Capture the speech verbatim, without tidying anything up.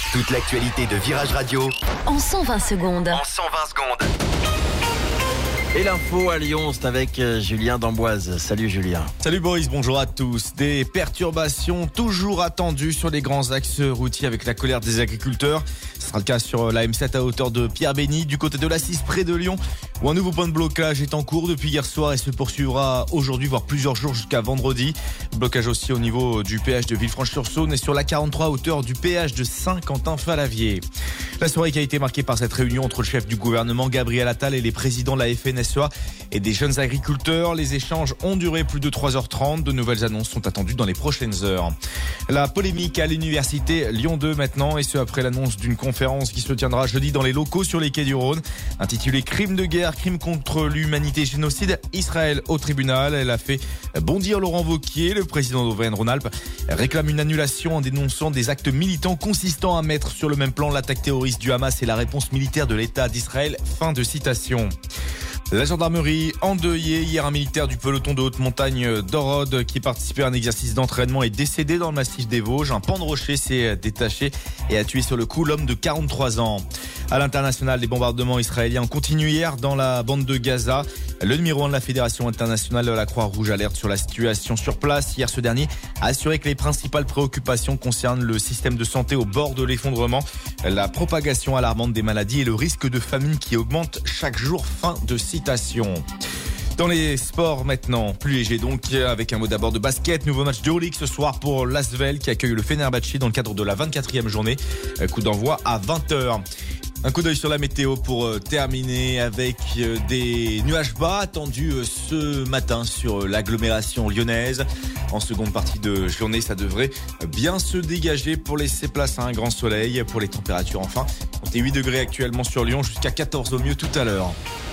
Toute l'actualité de Virage Radio en cent vingt secondes. En cent vingt secondes. Et l'info à Lyon, c'est avec Julien d'Amboise. Salut Julien. Salut Boris, bonjour à tous. Des perturbations toujours attendues sur les grands axes routiers avec la colère des agriculteurs. Ce sera le cas sur la M sept à hauteur de Pierre-Bénite, du côté de l'A six près de Lyon, où un nouveau point de blocage est en cours depuis hier soir et se poursuivra aujourd'hui, voire plusieurs jours jusqu'à vendredi. Blocage aussi au niveau du péage de Villefranche-sur-Saône et sur la quarante-trois à hauteur du péage de Saint-Quentin-Fallavier. La soirée qui a été marquée par cette réunion entre le chef du gouvernement Gabriel Attal et les présidents de la F N S E A et des jeunes agriculteurs. Les échanges ont duré plus de trois heures trente. De nouvelles annonces sont attendues dans les prochaines heures. La polémique à l'université Lyon deux maintenant, et ce après l'annonce d'une conférence qui se tiendra jeudi dans les locaux sur les quais du Rhône, intitulée Crimes de guerre, crimes contre l'humanité, génocide, Israël au tribunal. Elle a fait bondir Laurent Wauquiez. Le président d'Auvergne-Rhône-Alpes réclame une annulation en dénonçant des actes militants consistant à mettre sur le même plan l'attaque terroriste du Hamas et la réponse militaire de l'État d'Israël. Fin de citation. La gendarmerie endeuillée. Hier, un militaire du peloton de haute montagne d'Orode qui participait à un exercice d'entraînement est décédé dans le massif des Vosges. Un pan de rocher s'est détaché et a tué sur le coup l'homme de quarante-trois ans. À l'international, les bombardements israéliens continuent hier dans la bande de Gaza. Le numéro un de la Fédération internationale de la Croix-Rouge alerte sur la situation sur place. Hier, ce dernier a assuré que les principales préoccupations concernent le système de santé au bord de l'effondrement, la propagation alarmante des maladies et le risque de famine qui augmente chaque jour. Fin de citation. Dans les sports maintenant, plus léger donc, avec un mot d'abord de basket. Nouveau match de Euroleague ce soir pour l'Asvel qui accueille le Fenerbahçe dans le cadre de la vingt-quatrième journée. Coup d'envoi à vingt heures. Un coup d'œil sur la météo pour terminer avec des nuages bas attendus ce matin sur l'agglomération lyonnaise. En seconde partie de journée, ça devrait bien se dégager pour laisser place à un grand soleil. Pour les températures enfin, on est huit degrés actuellement sur Lyon, jusqu'à quatorze au mieux tout à l'heure.